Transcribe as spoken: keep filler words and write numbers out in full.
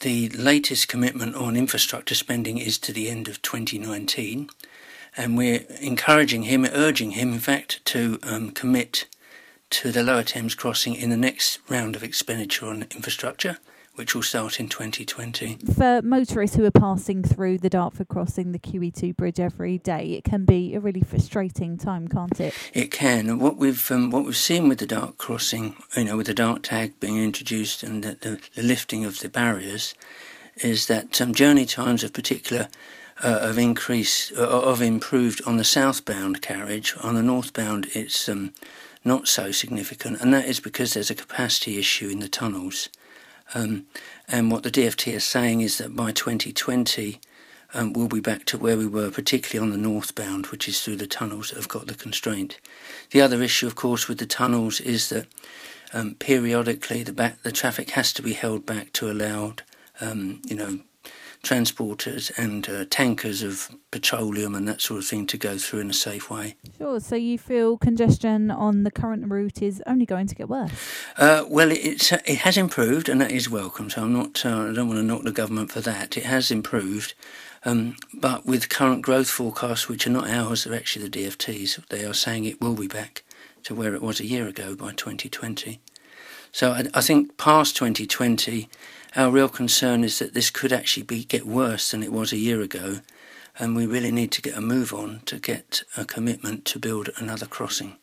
the latest commitment on infrastructure spending is to the end of twenty nineteen, and we're encouraging him, urging him, in fact, to um, commit to the Lower Thames crossing in the next round of expenditure on infrastructure, which will start in twenty twenty. For motorists who are passing through the Dartford crossing, the Q E two bridge every day, it can be a really frustrating time, can't it? It can. And what we've um, what we've seen with the Dart crossing, you know, with the Dart tag being introduced and the, the, the lifting of the barriers, is that um, journey times of particular uh, have increased, uh, of improved on the southbound carriage. On the northbound, it's um, not so significant, and that is because there's a capacity issue in the tunnels. Um, and what the D F T is saying is that by twenty twenty, um, we'll be back to where we were, particularly on the northbound, which is through the tunnels that have got the constraint. The other issue, of course, with the tunnels is that um, periodically the back, the traffic has to be held back to allow, um, you know, transporters and uh, tankers of petroleum and that sort of thing to go through in a safe way. Sure, so you feel congestion on the current route is only going to get worse? Uh, well, it, it's, it has improved, and that is welcome, so I'm not, uh, I don't want to knock the government for that. It has improved, um, but with current growth forecasts, which are not ours, they're actually the D F T's, they are saying it will be back to where it was a year ago by twenty twenty. So I, I think past twenty twenty, our real concern is that this could actually be get worse than it was a year ago, and we really need to get a move on to get a commitment to build another crossing.